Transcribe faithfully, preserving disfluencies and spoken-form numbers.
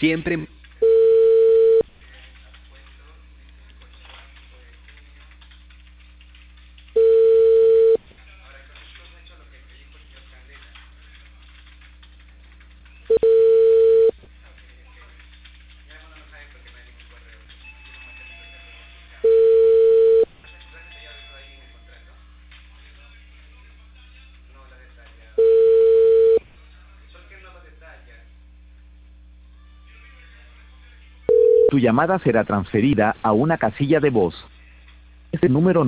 Siempre... Tu llamada será transferida a una casilla de voz. Este número no